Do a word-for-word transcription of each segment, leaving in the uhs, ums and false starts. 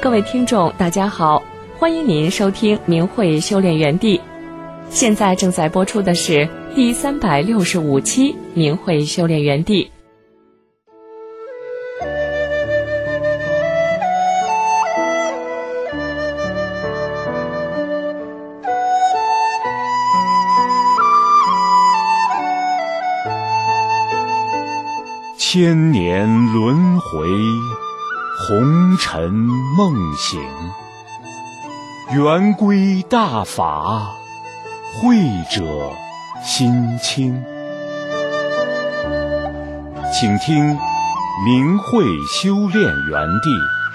各位听众大家好，欢迎您收听明慧修炼园地。现在正在播出的是第三百六十五期明慧修炼园地。 千年轮回，红尘梦醒，圆规大法，慧者心清。请听明慧修炼园地。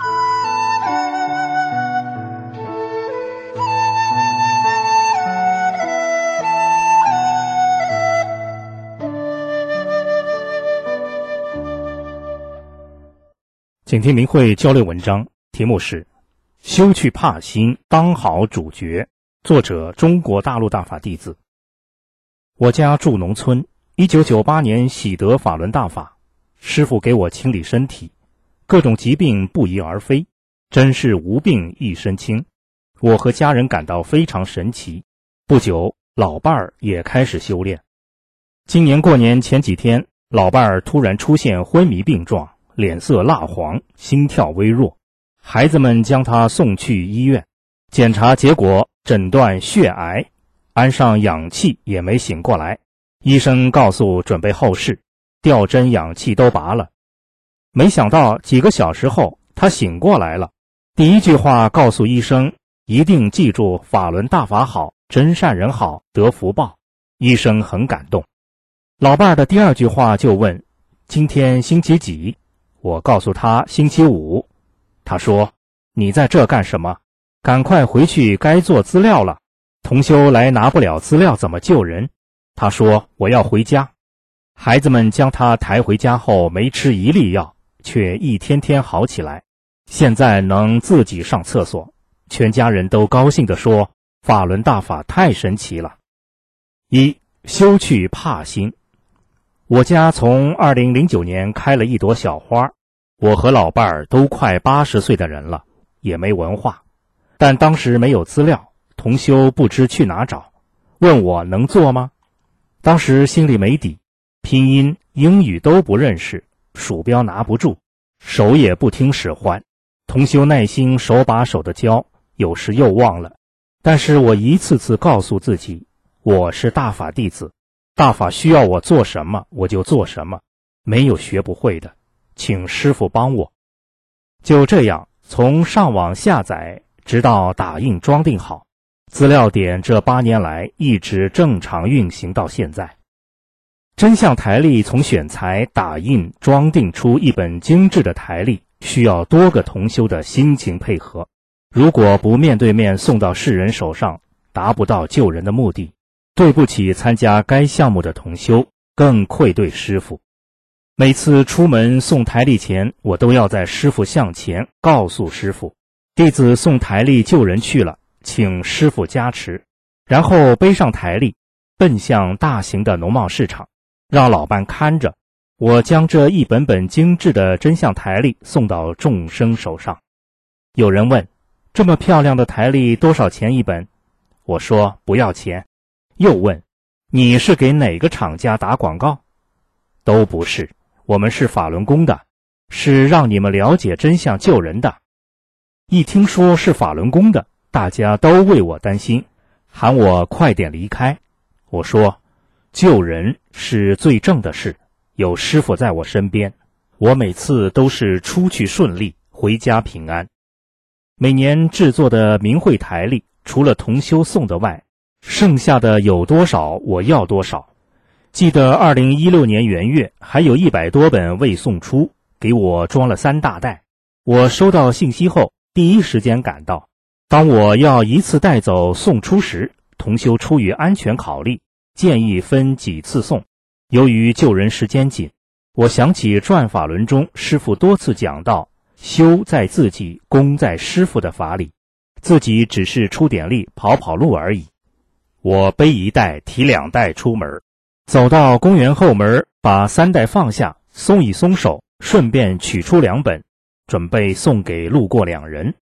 请听明慧交流文章，题目是休去怕心，当好主角，作者中国大陆大法弟子。我家住农村，一九九八年喜得法轮大法，师父给我清理身体，各种疾病不翼而飞，真是无病一身轻。我和家人感到非常神奇。不久，老伴儿也开始修炼。今年过年前几天，老伴儿突然出现昏迷病状，脸色蜡黄，心跳微弱，孩子们将他送去医院，检查结果诊断血癌，安上氧气也没醒过来，医生告诉准备后事，吊针氧气都拔了。没想到几个小时后他醒过来了，第一句话告诉医生，一定记住法轮大法好，真善人好，得福报。医生很感动。老伴儿的第二句话就问，今天星期几？我告诉他星期五。他说，你在这干什么？赶快回去该做资料了，同修来拿不了资料怎么救人？他说，我要回家。孩子们将他抬回家后没吃一粒药，却一天天好起来，现在能自己上厕所，全家人都高兴地说，法轮大法太神奇了。一、休去怕心。我家从二零零九年开了一朵小花，我和老伴儿都快八十岁的人了，也没文化，但当时没有资料，同修不知去哪找，问我能做吗？当时心里没底，拼音英语都不认识，鼠标拿不住，手也不听使唤，同修耐心手把手的教，有时又忘了，但是我一次次告诉自己，我是大法弟子，大法需要我做什么我就做什么，没有学不会的，请师父帮我。就这样，从上网下载直到打印装订好，资料点这八年来一直正常运行到现在。真相台历从选材、打印、装订出一本精致的台历，需要多个同修的辛勤配合，如果不面对面送到世人手上，达不到救人的目的，对不起参加该项目的同修，更愧对师父。每次出门送台历前，我都要在师父像前告诉师父，弟子送台历救人去了，请师父加持，然后背上台历，奔向大型的农贸市场，让老伴看着，我将这一本本精致的真相台历送到众生手上。有人问，这么漂亮的台历多少钱一本？我说不要钱。又问，你是给哪个厂家打广告？都不是，我们是法轮功的，是让你们了解真相救人的。一听说是法轮功的，大家都为我担心，喊我快点离开。我说，救人是最正的事，有师父在我身边，我每次都是出去顺利，回家平安。每年制作的明慧台历，除了同修送的外，剩下的有多少我要多少。记得二零一六年元月还有一百多本未送出，给我装了三大袋。我收到信息后第一时间赶到，当我要一次带走送出时，同修出于安全考虑，建议分几次送。由于救人时间紧，我想起转法轮中师父多次讲到，修在自己，功在师父的法理，自己只是出点力跑跑路而已。我背一袋提两袋出门，走到公园后门，把三袋放下，松一松手，顺便取出两本，准备送给路过两人。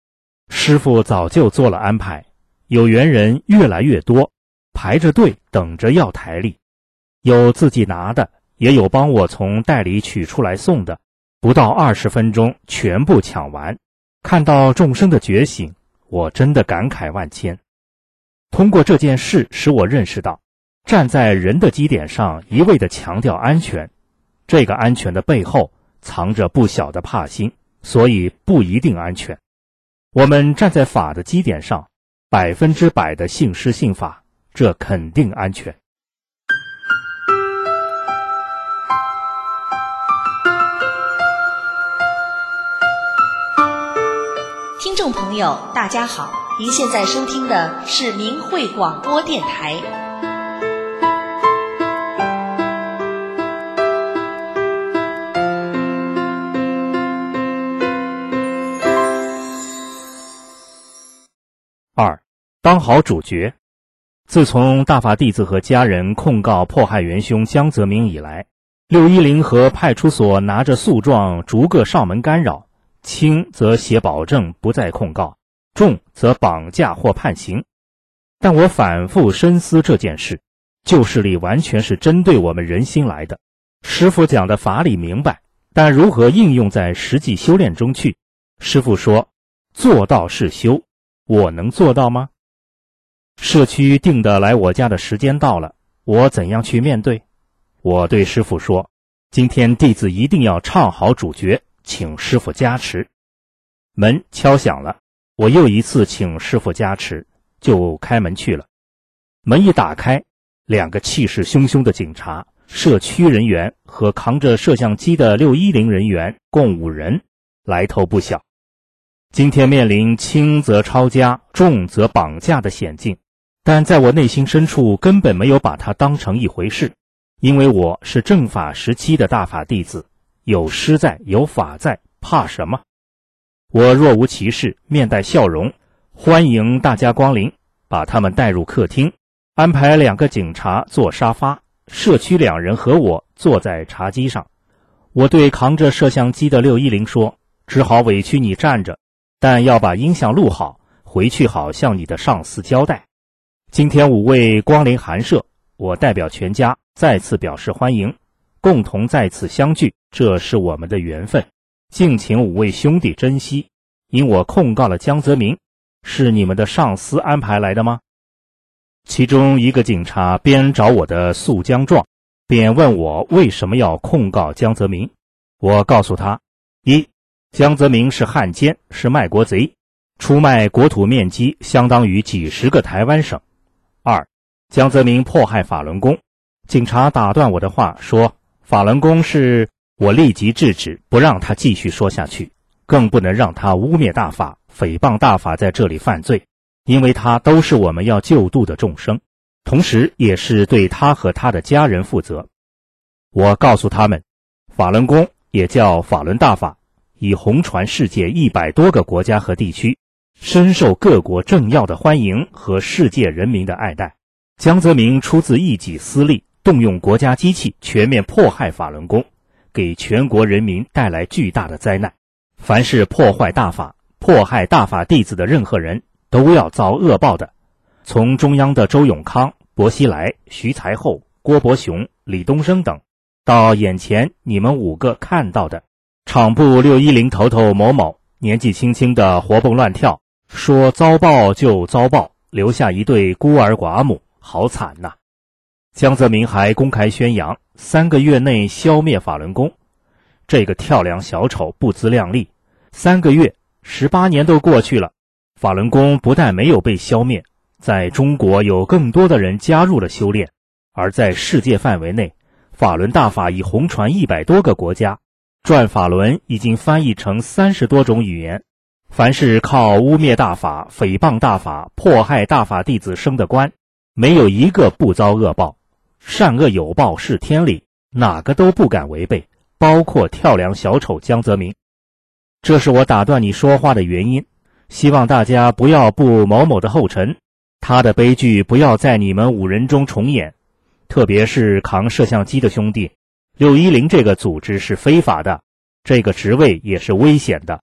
师傅早就做了安排，有缘人越来越多，排着队等着要台历，有自己拿的，也有帮我从袋里取出来送的，不到二十分钟全部抢完。看到众生的觉醒，我真的感慨万千。通过这件事使我认识到，站在人的基点上一味地强调安全，这个安全的背后藏着不小的怕心，所以不一定安全。我们站在法的基点上，百分之百的信师信法，这肯定安全。 听众朋友大家好，您现在收听的是明慧广播电台。 二，当好主角。自从大法弟子和家人控告迫害元凶江泽民以来，六一零和派出所拿着诉状逐个上门干扰，轻则写保证不再控告，重则绑架或判刑。但我反复深思这件事，旧势力完全是针对我们人心来的。师父讲的法理明白，但如何应用在实际修炼中去？师父说，做到是修，我能做到吗？社区定的来我家的时间到了，我怎样去面对？我对师父说，今天弟子一定要唱好主角，请师父加持。门敲响了，我又一次请师父加持，就开门去了。门一打开，两个气势汹汹的警察、社区人员和扛着摄像机的六一零人员共五人，来头不小。今天面临轻则抄家，重则绑架的险境，但在我内心深处根本没有把它当成一回事，因为我是正法时期的大法弟子，有师在，有法在，怕什么？我若无其事，面带笑容，欢迎大家光临，把他们带入客厅，安排两个警察坐沙发，社区两人和我坐在茶几上。我对扛着摄像机的六一零说，只好委屈你站着，但要把音响录好，回去好向你的上司交代。今天五位光临寒舍，我代表全家再次表示欢迎，共同在此相聚，这是我们的缘分，敬请五位兄弟珍惜。因我控告了江泽民，是你们的上司安排来的吗？其中一个警察边找我的诉江状，便问我为什么要控告江泽民。我告诉他，一，江泽民是汉奸，是卖国贼，出卖国土面积相当于几十个台湾省。二，江泽民迫害法轮功。警察打断我的话说，法轮功是……我立即制止，不让他继续说下去，更不能让他污蔑大法、诽谤大法在这里犯罪，因为他都是我们要救度的众生，同时也是对他和他的家人负责。我告诉他们，法轮功也叫法轮大法，已红传世界一百多个国家和地区，深受各国政要的欢迎和世界人民的爱戴。江泽民出自一己私利，动用国家机器全面迫害法轮功，给全国人民带来巨大的灾难。凡是破坏大法、迫害大法弟子的任何人，都要遭恶报的。从中央的周永康、薄熙来、徐才厚、郭伯雄、李东升等，到眼前你们五个看到的厂部六一零头头某某，年纪轻轻的活蹦乱跳，说遭报就遭报，留下一对孤儿寡母，好惨呐！江泽民还公开宣扬三个月内消灭法轮功，这个跳梁小丑不自量力。三个月，十八年都过去了，法轮功不但没有被消灭，在中国有更多的人加入了修炼，而在世界范围内，法轮大法已红传一百多个国家，转法轮已经翻译成三十多种语言。凡是靠污蔑大法、诽谤大法、迫害大法弟子升的官，没有一个不遭恶报。善恶有报是天理，哪个都不敢违背，包括跳梁小丑江泽民。这是我打断你说话的原因，希望大家不要步某某的后尘，他的悲剧不要在你们五人中重演。特别是扛摄像机的兄弟，六一零这个组织是非法的，这个职位也是危险的，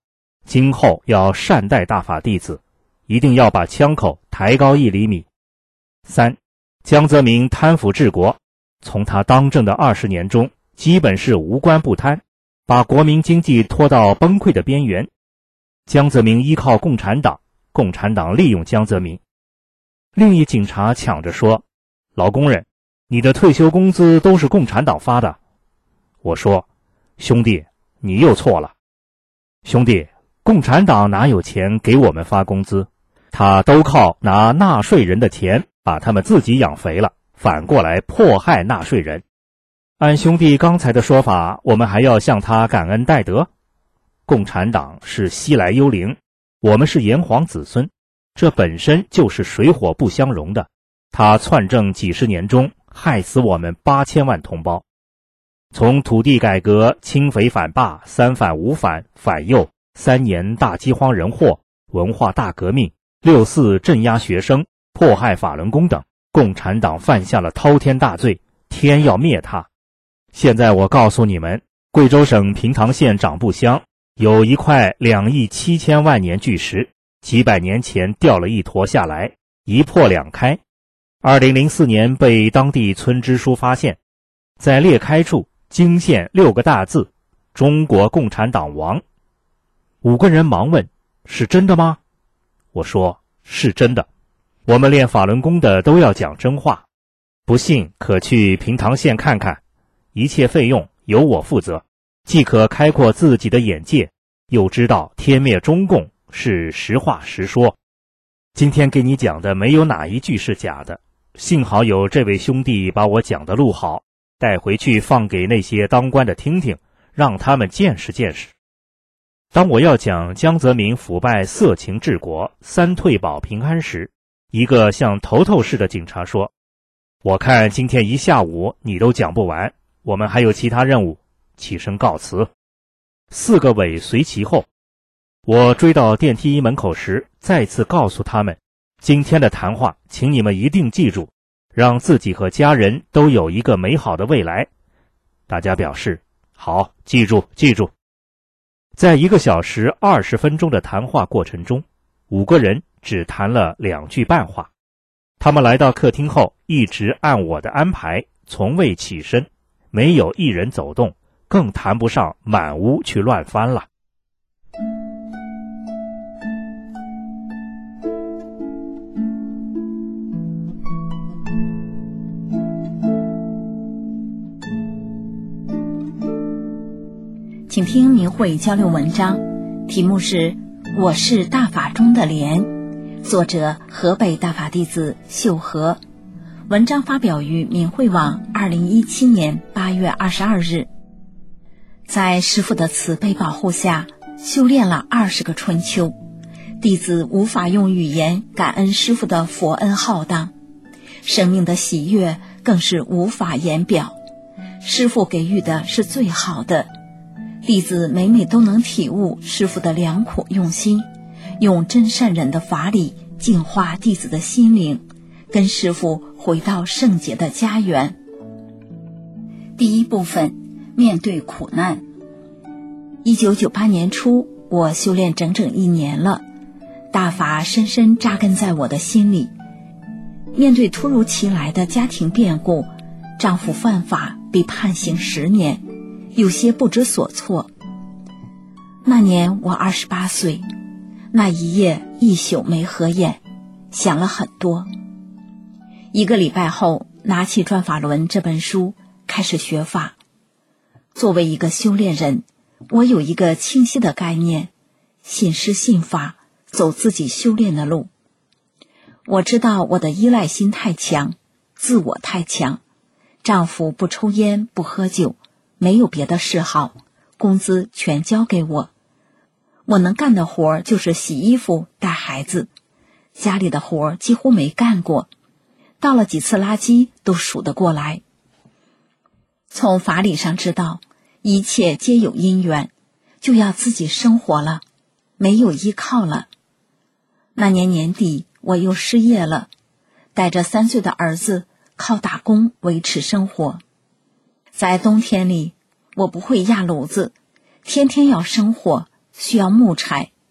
今后要善待大法弟子，一定要把枪口抬高一厘米。三，江泽民贪腐治国，从他当政的二十年中，基本是无官不贪，把国民经济拖到崩溃的边缘。江泽民依靠共产党，共产党利用江泽民。另一警察抢着说，老工人，你的退休工资都是共产党发的。我说，兄弟，你又错了。兄弟，共产党哪有钱给我们发工资？他都靠拿纳税人的钱把他们自己养肥了，反过来迫害纳税人。按兄弟刚才的说法，我们还要向他感恩戴德？共产党是西来幽灵，我们是炎黄子孙，这本身就是水火不相容的。他篡政几十年中，害死我们八千万同胞。从土地改革、清匪反霸、三反五反、反右、三年大饥荒人祸、文化大革命、六四镇压学生、迫害法轮功等，共产党犯下了滔天大罪，天要灭他。现在我告诉你们，贵州省平塘县长布乡有一块两亿七千万年巨石，几百年前掉了一坨下来，一破两开。二零零四年被当地村支书发现，在裂开处惊现六个大字：中国共产党亡。五个人忙问：是真的吗？我说：是真的。我们练法轮功的都要讲真话，不信可去平塘县看看，一切费用由我负责，既可开阔自己的眼界，又知道天灭中共是实话实说。今天给你讲的没有哪一句是假的，幸好有这位兄弟把我讲的录好，带回去放给那些当官的听听，让他们见识见识。当我要讲江泽民腐败色情治国、三退保平安时，一个像头头似的警察说，我看今天一下午你都讲不完，我们还有其他任务，起身告辞。四个尾随其后。我追到电梯门口时，再次告诉他们，今天的谈话请你们一定记住，让自己和家人都有一个美好的未来。大家表示好，记住记住。在一个小时二十分钟的谈话过程中，五个人只谈了两句半话。他们来到客厅后，一直按我的安排，从未起身，没有一人走动，更谈不上满屋去乱翻了。 请听明慧交流文章，题目是《我是大法中的莲》，作者河北大法弟子秀和。文章发表于明慧网二零一七年八月二十二日。在师父的慈悲保护下，修炼了二十个春秋，弟子无法用语言感恩师父的佛恩浩荡，生命的喜悦更是无法言表。师父给予的是最好的，弟子每每都能体悟师父的良苦用心，用真善忍的法理净化弟子的心灵，跟师父回到圣洁的家园。第一部分，面对苦难。一九九八年初，我修炼整整一年了，大法深深扎根在我的心里。面对突如其来的家庭变故，丈夫犯法被判刑十年，有些不知所措。那年我二十八岁，那一夜一宿没合眼，想了很多。一个礼拜后，拿起《转法轮》这本书，开始学法。作为一个修炼人，我有一个清晰的概念：信师信法，走自己修炼的路。我知道我的依赖心太强，自我太强。丈夫不抽烟不喝酒，没有别的嗜好，工资全交给我。我能干的活就是洗衣服、带孩子，家里的活几乎没干过，倒了几次垃圾都数得过来。从法理上知道，一切皆有因缘，就要自己生活了，没有依靠了。那年年底，我又失业了，带着三岁的儿子，靠打工维持生活。在冬天里，我不会压炉子，天天要生火，需要木柴，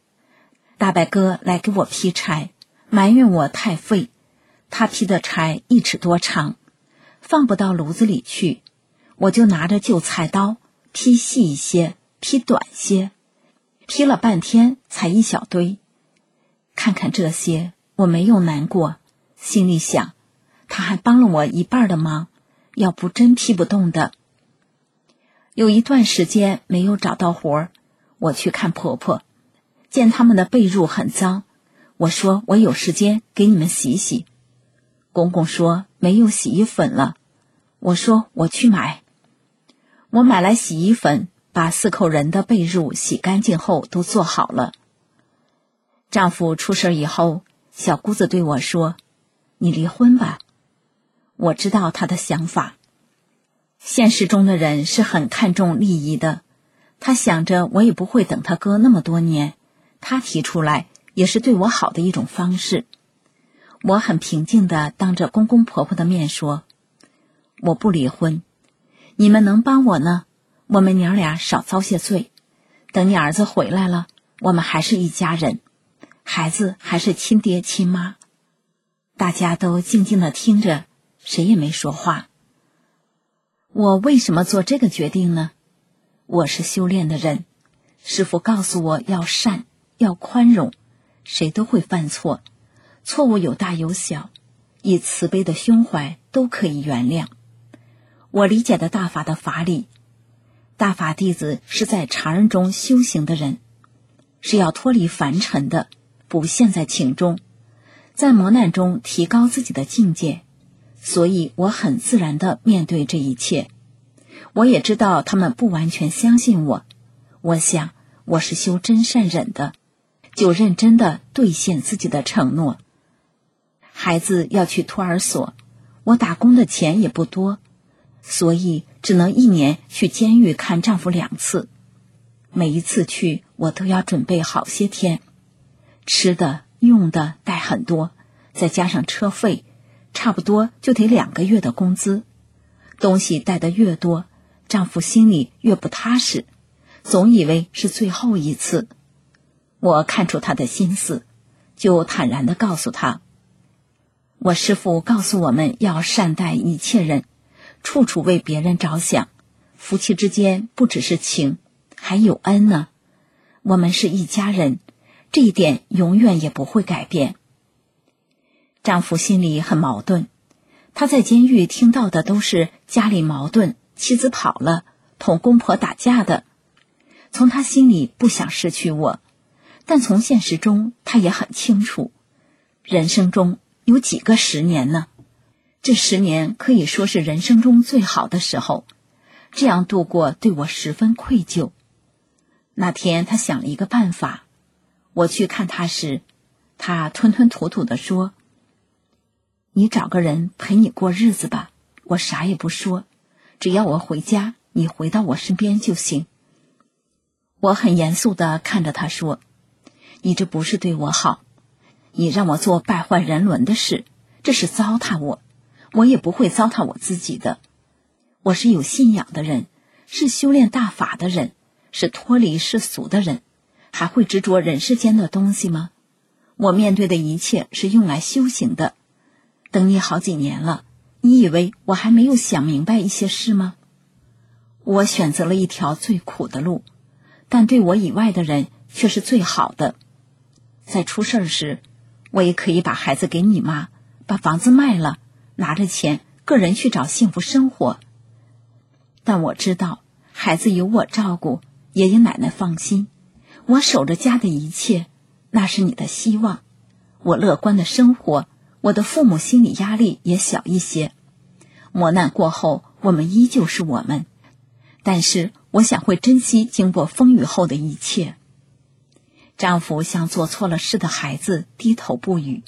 大伯哥来给我劈柴，埋怨我太废，他劈的柴一尺多长，放不到炉子里去，我就拿着旧菜刀劈细一些，劈短些，劈了半天才一小堆。看看这些，我没有难过，心里想，他还帮了我一半的忙，要不真劈不动的。有一段时间没有找到活儿，我去看婆婆，见他们的被褥很脏，我说我有时间给你们洗洗。公公说没有洗衣粉了，我说我去买。我买来洗衣粉，把四口人的被褥洗干净后都做好了。丈夫出事以后，小姑子对我说，你离婚吧。我知道他的想法。现实中的人是很看重利益的，他想着我也不会等他哥那么多年，他提出来也是对我好的一种方式。我很平静地当着公公婆婆的面说，我不离婚，你们能帮我呢，我们娘俩少遭些罪，等你儿子回来了，我们还是一家人，孩子还是亲爹亲妈。大家都静静地听着，谁也没说话。我为什么做这个决定呢？我是修炼的人，师父告诉我要善，要宽容，谁都会犯错，错误有大有小，以慈悲的胸怀都可以原谅。我理解的大法的法理，大法弟子是在常人中修行的人，是要脱离凡尘的，不陷在情中，在磨难中提高自己的境界，所以我很自然地面对这一切。我也知道他们不完全相信我，我想我是修真善忍的，就认真地兑现自己的承诺。孩子要去托儿所，我打工的钱也不多，所以只能一年去监狱看丈夫两次。每一次去，我都要准备好些天，吃的用的带很多，再加上车费，差不多就得两个月的工资。东西带得越多，丈夫心里越不踏实，总以为是最后一次。我看出他的心思，就坦然地告诉他，我师父告诉我们要善待一切人，处处为别人着想，夫妻之间不只是情，还有恩呢。我们是一家人，这一点永远也不会改变。丈夫心里很矛盾，他在监狱听到的都是家里矛盾，妻子跑了，同公婆打架的。从他心里不想失去我，但从现实中他也很清楚，人生中有几个十年呢？这十年可以说是人生中最好的时候，这样度过对我十分愧疚。那天他想了一个办法，我去看他时，他吞吞吐吐地说，你找个人陪你过日子吧，我啥也不说，只要我回家，你回到我身边就行。我很严肃地看着他说，你这不是对我好，你让我做败坏人伦的事，这是糟蹋我，我也不会糟蹋我自己的。我是有信仰的人，是修炼大法的人，是脱离世俗的人，还会执着人世间的东西吗？我面对的一切是用来修行的。等你好几年了，你以为我还没有想明白一些事吗？我选择了一条最苦的路，但对我以外的人却是最好的。在出事时，我也可以把孩子给你妈，把房子卖了，拿着钱个人去找幸福生活。但我知道孩子有我照顾，爷爷奶奶放心，我守着家的一切，那是你的希望。我乐观的生活，我的父母心理压力也小一些。磨难过后，我们依旧是我们，但是我想会珍惜经过风雨后的一切。丈夫向做错了事的孩子低头不语。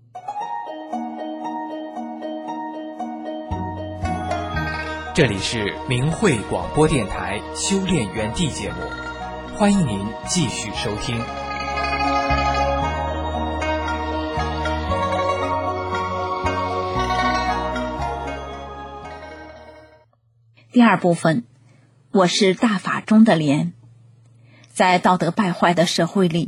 这里是明慧广播电台修炼园地节目，欢迎您继续收听。 第二部分，我是大法中的莲。在道德败坏的社会里，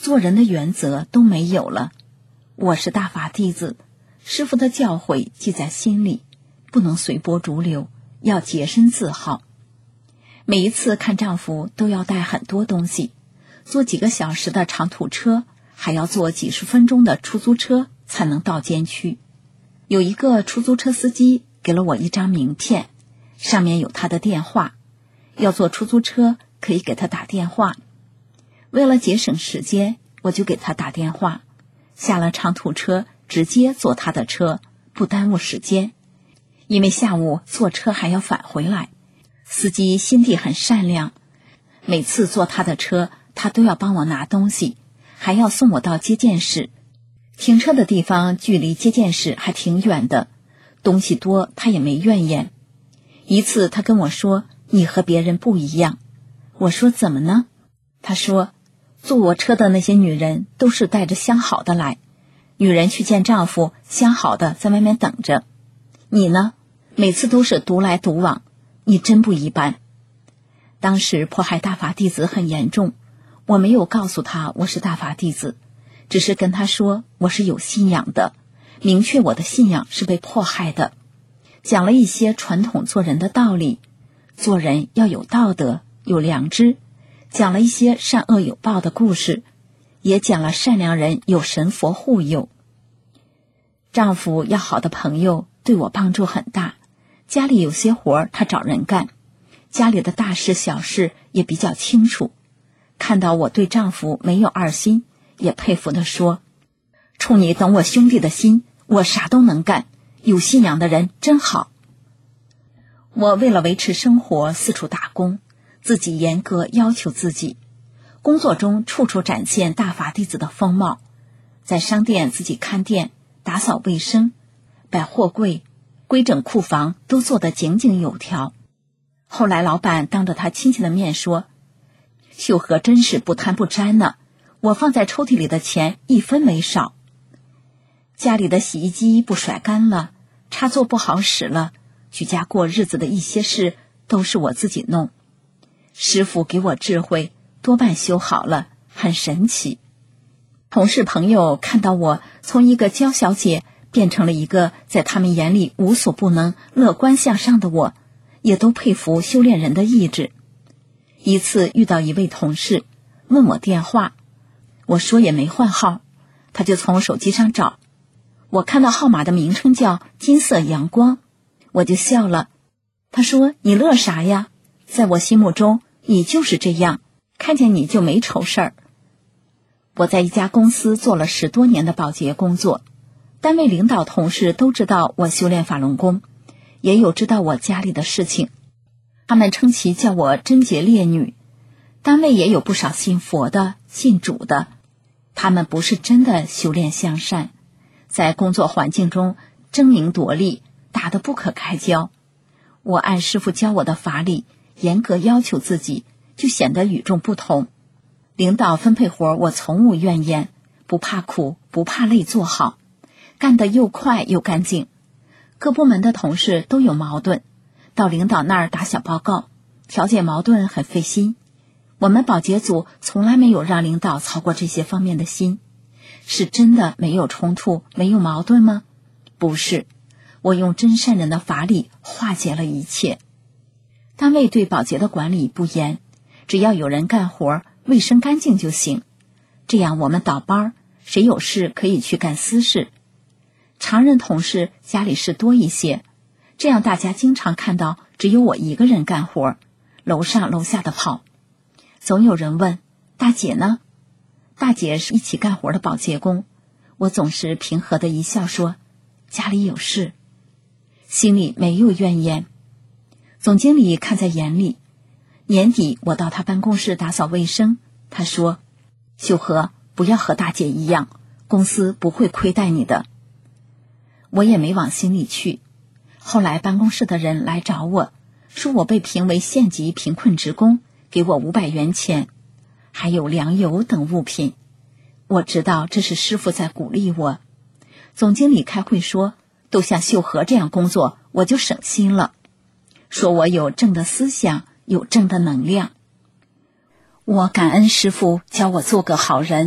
做人的原则都没有了。我是大法弟子，师父的教诲记在心里，不能随波逐流，要洁身自好。每一次看丈夫都要带很多东西，坐几个小时的长途车，还要坐几十分钟的出租车才能到监区。有一个出租车司机给了我一张名片，上面有他的电话，要坐出租车可以给他打电话。为了节省时间，我就给他打电话，下了长途车直接坐他的车，不耽误时间。因为下午坐车还要返回来，司机心地很善良，每次坐他的车，他都要帮我拿东西，还要送我到接见室。停车的地方距离接见室还挺远的，东西多他也没怨言。一次他跟我说，你和别人不一样。我说怎么呢？他说，坐我车的那些女人都是带着相好的来，女人去见丈夫，相好的在外面等着。你呢？每次都是独来独往，你真不一般。当时迫害大法弟子很严重，我没有告诉他我是大法弟子，只是跟他说我是有信仰的，明确我的信仰是被迫害的，讲了一些传统做人的道理，做人要有道德，有良知，讲了一些善恶有报的故事，也讲了善良人有神佛护佑。丈夫要好的朋友对我帮助很大，家里有些活他找人干，家里的大事小事也比较清楚。看到我对丈夫没有二心，也佩服地说，冲你懂我兄弟的心，我啥都能干，有信仰的人真好。我为了维持生活四处打工，自己严格要求自己，工作中处处展现大法弟子的风貌，在商店自己看店，打扫卫生，百货柜规整库房都做得井井有条。后来老板当着他亲戚的面说，秀禾真是不贪不沾呢，我放在抽屉里的钱一分没少。家里的洗衣机不甩干了，插座不好使了，居家过日子的一些事都是我自己弄。师父给我智慧，多半修好了，很神奇。同事朋友看到我从一个娇小姐变成了一个在他们眼里无所不能、乐观向上的我，也都佩服修炼人的意志。一次遇到一位同事问我电话，我说也没换号，他就从手机上找，我看到号码的名称叫金色阳光，我就笑了。他说，你乐啥呀？在我心目中你就是这样，看见你就没愁事儿。我在一家公司做了十多年的保洁工作，单位领导同事都知道我修炼法轮功，也有知道我家里的事情，他们称其叫我贞洁烈女。单位也有不少信佛的、信主的，他们不是真的修炼向善，在工作环境中争名夺利，打得不可开交。我按师父教我的法理，严格要求自己，就显得与众不同。领导分配活我从无怨言，不怕苦不怕累做好，干得又快又干净。各部门的同事都有矛盾，到领导那儿打小报告，调解矛盾很费心。我们保洁组从来没有让领导操过这些方面的心。是真的没有冲突没有矛盾吗？不是，我用真善人的法理化解了一切。单位对保洁的管理不严，只要有人干活卫生干净就行，这样我们倒班，谁有事可以去干私事。常人同事家里事多一些，这样大家经常看到只有我一个人干活，楼上楼下的跑。总有人问，大姐呢？大姐是一起干活的保洁工，我总是平和的一笑说，家里有事，心里没有怨言。总经理看在眼里，年底我到他办公室打扫卫生，他说，秀禾，不要和大姐一样，公司不会亏待你的。我也没往心里去。后来办公室的人来找我，说我被评为县级贫困职工，给我五百元钱，还有粮油等物品。我知道这是师父在鼓励我。总经理开会说，都像秀禾这样工作，我就省心了。说我有正的思想，有正的能量。我感恩师父教我做个好人，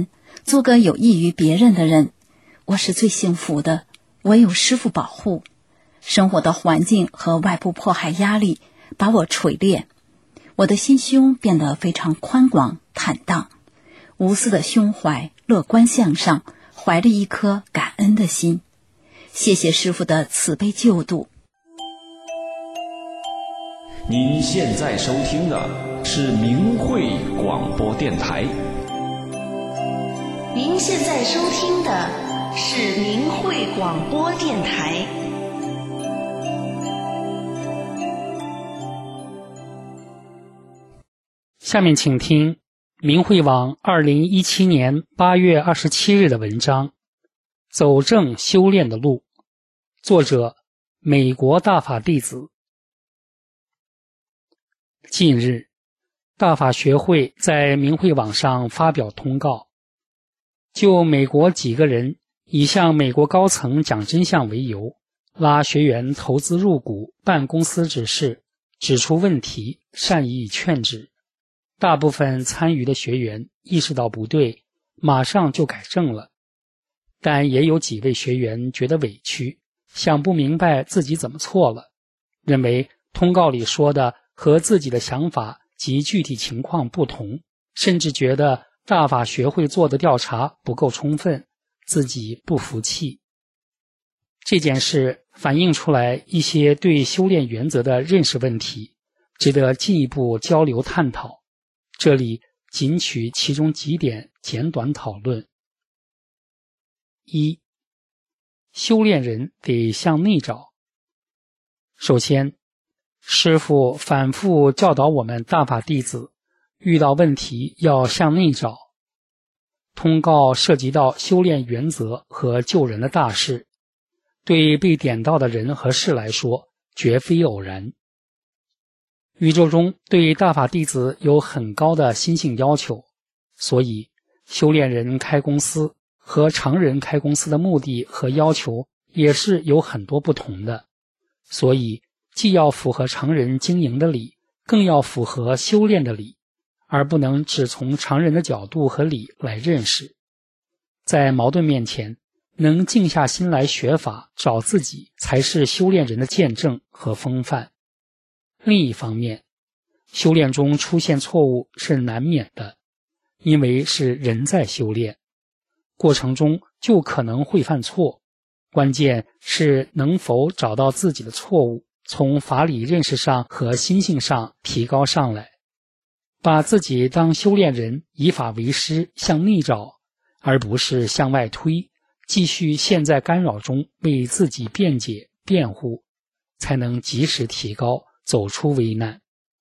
做个有益于别人的人，我是最幸福的。我有师父保护，生活的环境和外部迫害压力把我锤炼，我的心胸变得非常宽广坦荡，无私的胸怀，乐观向上，怀着一颗感恩的心。谢谢师父的慈悲救度。 您现在收听的是明慧广播电台。 您现在收听的是明慧广播电台。 下面请听明慧网二零一七年八月二十七日的文章《走正修炼的路》，作者美国大法弟子。近日，大法学会在明慧网上发表通告，就美国几个人以向美国高层讲真相为由，拉学员投资入股办公司指示，指出问题，善意劝止。大部分参与的学员意识到不对，马上就改正了，但也有几位学员觉得委屈，想不明白自己怎么错了，认为通告里说的和自己的想法及具体情况不同，甚至觉得大法学会做的调查不够充分，自己不服气。这件事反映出来一些对修炼原则的认识问题，值得进一步交流探讨。这里仅取其中几点简短讨论。一、修炼人得向内找。首先，师父反复教导我们大法弟子，遇到问题要向内找。通告涉及到修炼原则和救人的大事，对被点到的人和事来说，绝非偶然。宇宙中对大法弟子有很高的心性要求，所以修炼人开公司和常人开公司的目的和要求也是有很多不同的，所以既要符合常人经营的理，更要符合修炼的理，而不能只从常人的角度和理来认识。在矛盾面前，能静下心来学法，找自己，才是修炼人的见证和风范。另一方面，修炼中出现错误是难免的，因为是人在修炼，过程中就可能会犯错，关键是能否找到自己的错误，从法理认识上和心性上提高上来，把自己当修炼人，以法为师，向内找，而不是向外推，继续陷在干扰中为自己辩解辩护，才能及时提高，走出危难。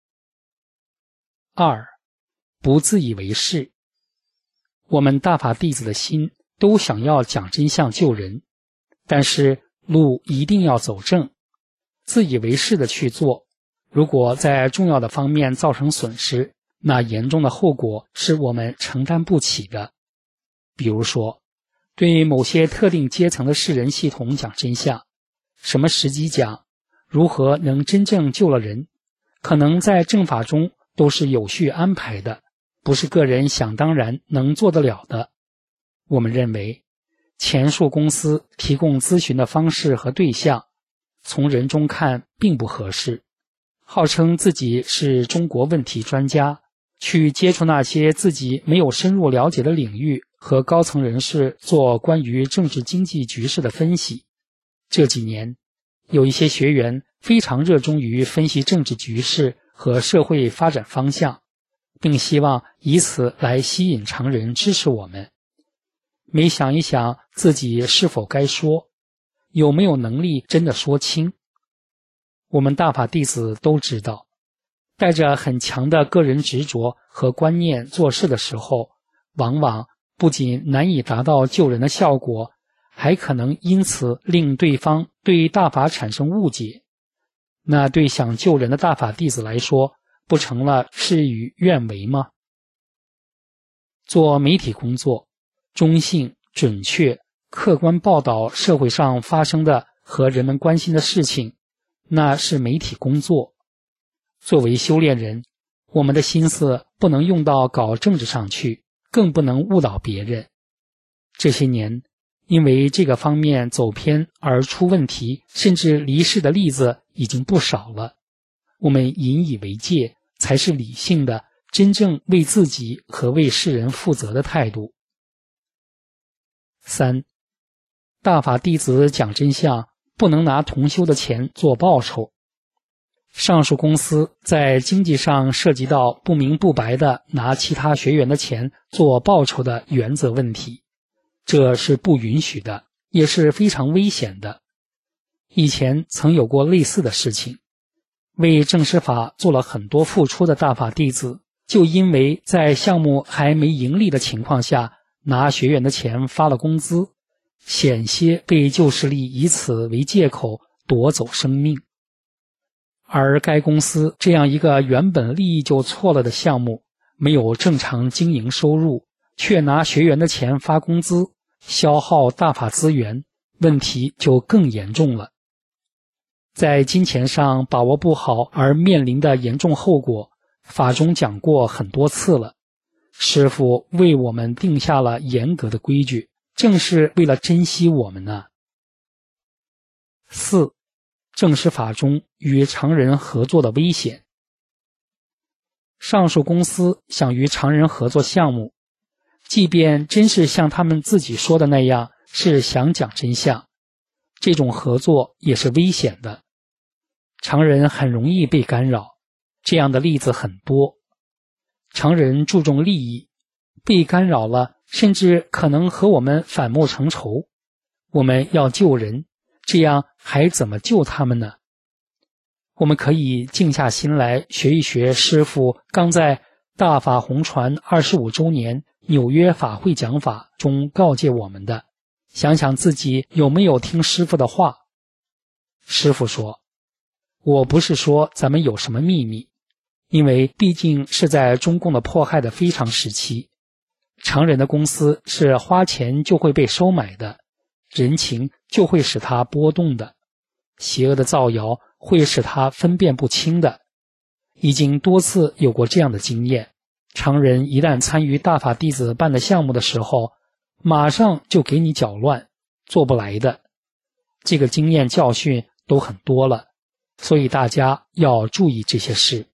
二、不自以为是。我们大法弟子的心都想要讲真相救人，但是路一定要走正。自以为是的去做，如果在重要的方面造成损失，那严重的后果是我们承担不起的。比如说，对某些特定阶层的世人系统讲真相，什么时机讲，如何能真正救了人，可能在正法中都是有序安排的，不是个人想当然能做得了的。我们认为，前述公司提供咨询的方式和对象，从人中看并不合适。号称自己是中国问题专家，去接触那些自己没有深入了解的领域，和高层人士做关于政治经济局势的分析。这几年，有一些学员非常热衷于分析政治局势和社会发展方向，并希望以此来吸引常人支持我们。没想一想自己是否该说，有没有能力真的说清。我们大法弟子都知道，带着很强的个人执着和观念做事的时候，往往不仅难以达到救人的效果，还可能因此令对方对大法产生误解。那对想救人的大法弟子来说，不成了事与愿违吗？做媒体工作，中性、准确、客观报道社会上发生的和人们关心的事情，那是媒体工作。作为修炼人，我们的心思不能用到搞政治上去，更不能误导别人， 这些年，因为这个方面走偏而出问题，甚至离世的例子已经不少了。我们引以为戒，才是理性的、真正为自己和为世人负责的态度。三，大法弟子讲真相，不能拿同修的钱做报酬。上述公司在经济上涉及到不明不白的拿其他学员的钱做报酬的原则问题，这是不允许的，也是非常危险的。以前曾有过类似的事情，为正师法做了很多付出的大法弟子，就因为在项目还没盈利的情况下，拿学员的钱发了工资，险些被旧势力以此为借口夺走生命。而该公司这样一个原本利益就错了的项目，没有正常经营收入，却拿学员的钱发工资，消耗大法资源，问题就更严重了。在金钱上把握不好而面临的严重后果，法中讲过很多次了。师父为我们定下了严格的规矩，正是为了珍惜我们呢。四，正师法中与常人合作的危险。上述公司想与常人合作项目，即便真是像他们自己说的那样是想讲真相，这种合作也是危险的。常人很容易被干扰，这样的例子很多。常人注重利益，被干扰了，甚至可能和我们反目成仇。我们要救人，这样还怎么救他们呢？我们可以静下心来学一学师父刚在大法红传二十五周年纽约法会讲法中告诫我们的，想想自己有没有听师父的话。师父说，我不是说咱们有什么秘密，因为毕竟是在中共的迫害的非常时期，常人的公司是花钱就会被收买的，人情就会使他波动的，邪恶的造谣会使他分辨不清的。已经多次有过这样的经验，常人一旦参与大法弟子办的项目的时候，马上就给你搅乱，做不来的。这个经验教训都很多了，所以大家要注意这些事。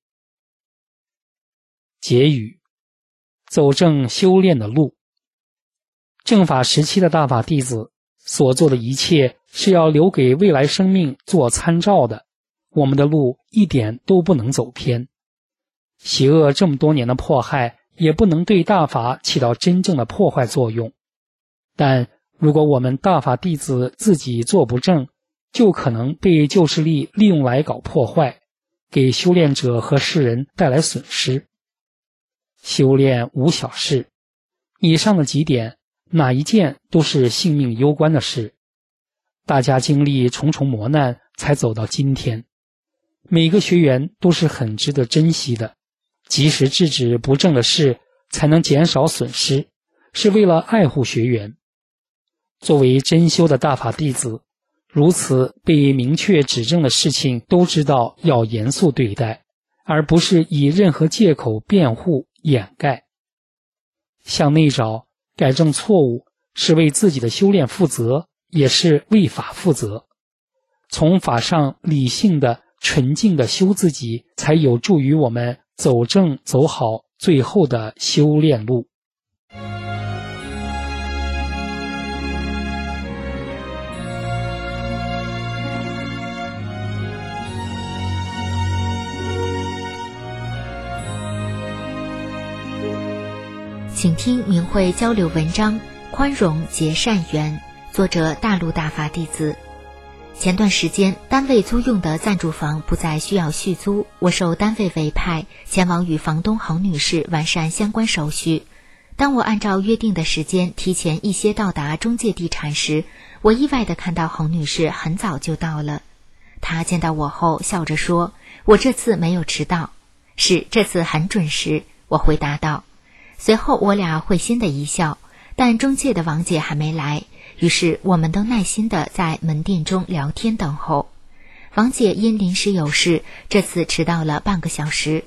结语：走正修炼的路。正法时期的大法弟子所做的一切是要留给未来生命做参照的，我们的路一点都不能走偏。邪恶这么多年的迫害也不能对大法起到真正的破坏作用，但如果我们大法弟子自己做不正，就可能被旧势力利用来搞破坏，给修炼者和世人带来损失。修炼无小事，以上的几点哪一件都是性命攸关的事。大家经历重重磨难才走到今天，每个学员都是很值得珍惜的，及时制止不正的事，才能减少损失，是为了爱护学员。作为真修的大法弟子，如此被明确指正的事情都知道要严肃对待，而不是以任何借口辩护掩盖。向内找，改正错误，是为自己的修炼负责，也是为法负责。从法上理性的、纯净的修自己，才有助于我们走正走好最后的修炼路。 请听明慧交流文章《宽容结善缘》，作者大陆大法弟子。前段时间，单位租用的暂住房不再需要续租，我受单位委派前往与房东侯女士完善相关手续。当我按照约定的时间提前一些到达中介地产时，我意外地看到侯女士很早就到了。她见到我后笑着说：“我这次没有迟到。”“是，这次很准时。”我回答道。随后我俩会心的一笑，但中介的王姐还没来，于是我们都耐心地在门店中聊天等候。王姐因临时有事，这次迟到了半个小时。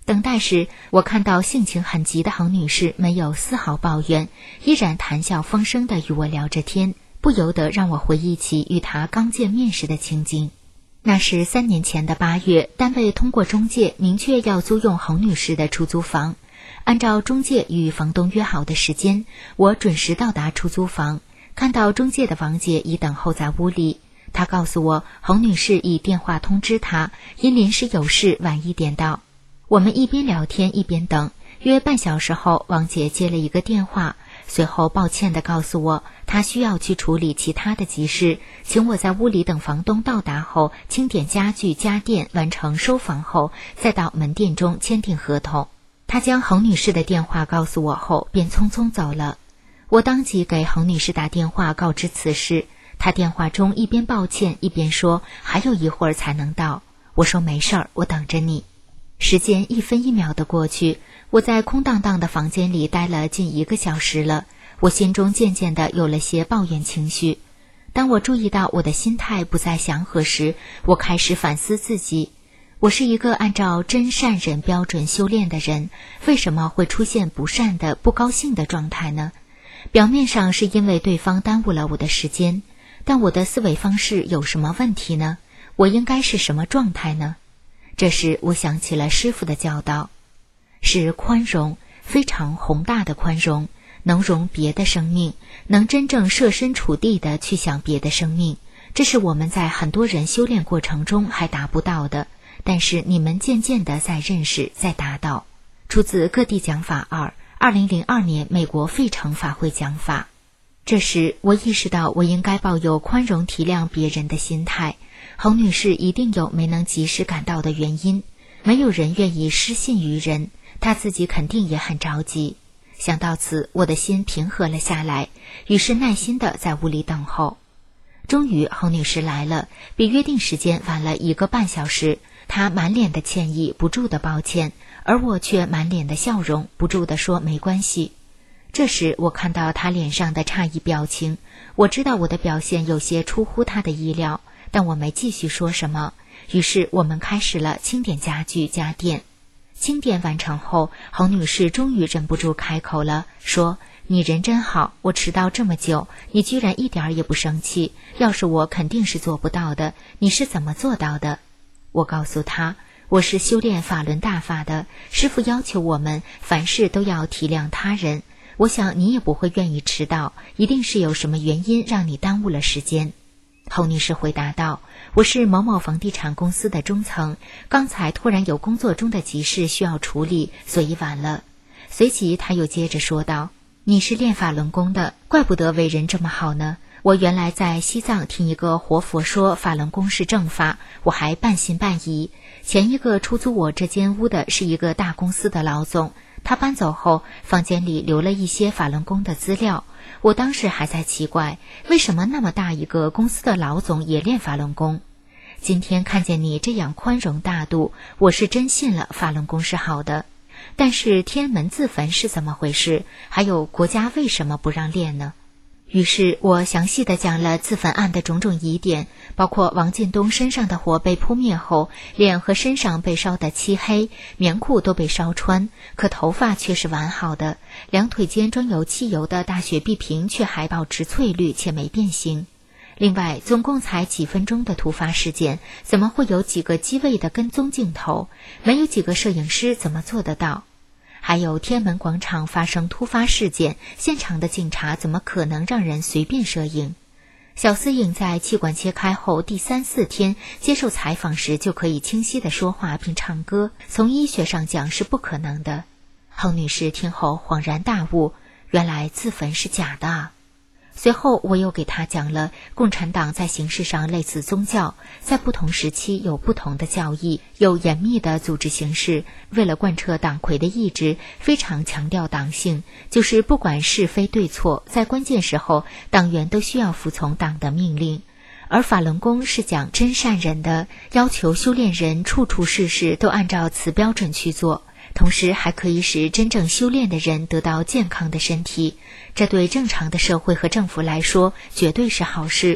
等待时，我看到性情很急的侯女士没有丝毫抱怨，依然谈笑风生地与我聊着天，不由得让我回忆起与她刚见面时的情景。那是三年前的八月，单位通过中介明确要租用侯女士的出租房。按照中介与房东约好的时间，我准时到达出租房，看到中介的王姐已等候在屋里。她告诉我，侯女士以电话通知她，因临时有事晚一点到。我们一边聊天一边等，约半小时后，王姐接了一个电话，随后抱歉地告诉我，她需要去处理其他的急事，请我在屋里等房东到达后清点家具家电，完成收房后再到门店中签订合同。她将侯女士的电话告诉我后便匆匆走了。我当即给侯女士打电话告知此事，她电话中一边抱歉一边说还有一会儿才能到。我说没事儿，我等着你。时间一分一秒的过去，我在空荡荡的房间里待了近一个小时了，我心中渐渐的有了些抱怨情绪。当我注意到我的心态不再祥和时，我开始反思自己。我是一个按照真善忍标准修炼的人，为什么会出现不善的不高兴的状态呢？表面上是因为对方耽误了我的时间，但我的思维方式有什么问题呢？我应该是什么状态呢？这时我想起了师父的教导，是宽容，非常宏大的宽容，能容别的生命，能真正设身处地地去想别的生命，这是我们在很多人修炼过程中还达不到的，但是你们渐渐地在认识，在达到。出自各地讲法二，二零零二年美国费城法会讲法。这时我意识到我应该抱有宽容体谅别人的心态。侯女士一定有没能及时赶到的原因，没有人愿意失信于人，她自己肯定也很着急。想到此，我的心平和了下来，于是耐心地在屋里等候。终于侯女士来了，比约定时间晚了一个半小时。她满脸的歉意，不住的抱歉，而我却满脸的笑容，不住地说没关系。这时我看到她脸上的诧异表情，我知道我的表现有些出乎她的意料，但我没继续说什么。于是我们开始了清点家具家电。清点完成后，侯女士终于忍不住开口了，说：你人真好，我迟到这么久，你居然一点也不生气，要是我肯定是做不到的，你是怎么做到的？我告诉她，我是修炼法轮大法的，师父要求我们凡事都要体谅他人，我想你也不会愿意迟到，一定是有什么原因让你耽误了时间。侯女士回答道，我是某某房地产公司的中层，刚才突然有工作中的急事需要处理，所以晚了。随即她又接着说道，你是练法轮功的，怪不得为人这么好呢。我原来在西藏听一个活佛说法轮功是正法，我还半信半疑。前一个出租我这间屋的是一个大公司的老总，他搬走后房间里留了一些法轮功的资料，我当时还在奇怪，为什么那么大一个公司的老总也练法轮功。今天看见你这样宽容大度，我是真信了法轮功是好的。但是天安门自焚是怎么回事？还有国家为什么不让练呢？于是我详细地讲了自焚案的种种疑点，包括王进东身上的火被扑灭后，脸和身上被烧得漆黑，棉裤都被烧穿，可头发却是完好的，两腿间装有汽油的大雪碧瓶却还保持翠绿且没变形。另外，总共才几分钟的突发事件，怎么会有几个机位的跟踪镜头？没有几个摄影师怎么做得到？还有天安门广场发生突发事件，现场的警察怎么可能让人随便摄影？小司颖在气管切开后第三四天接受采访时就可以清晰地说话并唱歌，从医学上讲是不可能的。侯女士听后恍然大悟，原来自焚是假的啊。随后我又给他讲了共产党在形式上类似宗教，在不同时期有不同的教义，有严密的组织形式，为了贯彻党魁的意志，非常强调党性，就是不管是非对错，在关键时候党员都需要服从党的命令。而法轮功是讲真善忍的，要求修炼人处处事事都按照此标准去做，同时还可以使真正修炼的人得到健康的身体，这对正常的社会和政府来说绝对是好事。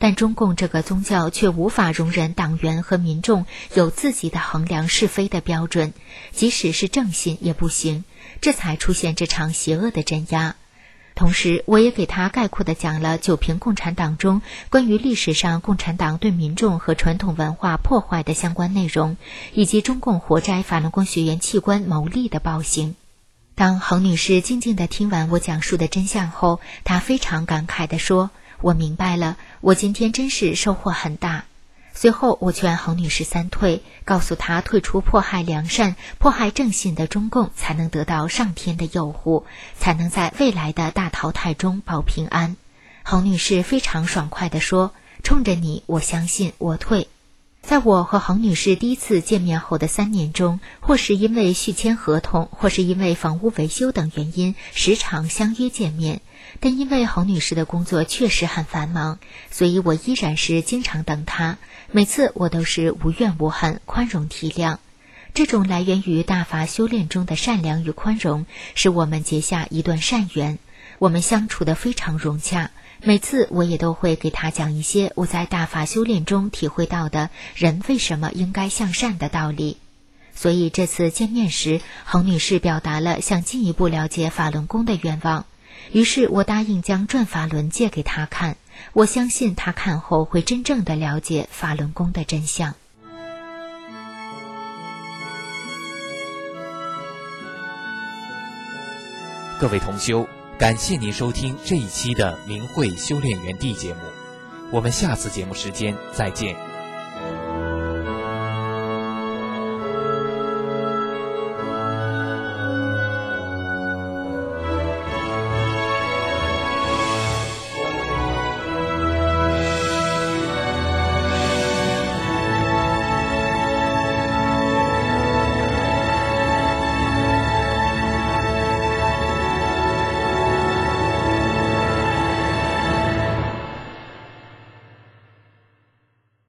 但中共这个宗教却无法容忍党员和民众有自己的衡量是非的标准，即使是正信也不行，这才出现这场邪恶的镇压。同时，我也给他概括地讲了九评共产党中关于历史上共产党对民众和传统文化破坏的相关内容，以及中共活摘法轮功学员器官牟利的暴行。当恒女士静静地听完我讲述的真相后，她非常感慨地说：“我明白了，我今天真是收获很大。”随后我劝恒女士三退，告诉她退出迫害良善、迫害正信的中共，才能得到上天的佑护，才能在未来的大淘汰中保平安。恒女士非常爽快地说：“冲着你，我相信，我退。”在我和恒女士第一次见面后的三年中，或是因为续签合同，或是因为房屋维修等原因，时常相约见面。但因为恒女士的工作确实很繁忙，所以我依然是经常等她。每次我都是无怨无恨，宽容体谅。这种来源于大法修炼中的善良与宽容，使我们结下一段善缘。我们相处得非常融洽。每次我也都会给他讲一些我在大法修炼中体会到的人为什么应该向善的道理。所以这次见面时，恒女士表达了想进一步了解法轮功的愿望。于是我答应将转法轮借给她看，我相信她看后会真正的了解法轮功的真相。 各位同修，感谢您收听这一期的明慧修炼园地节目，我们下次节目时间再见。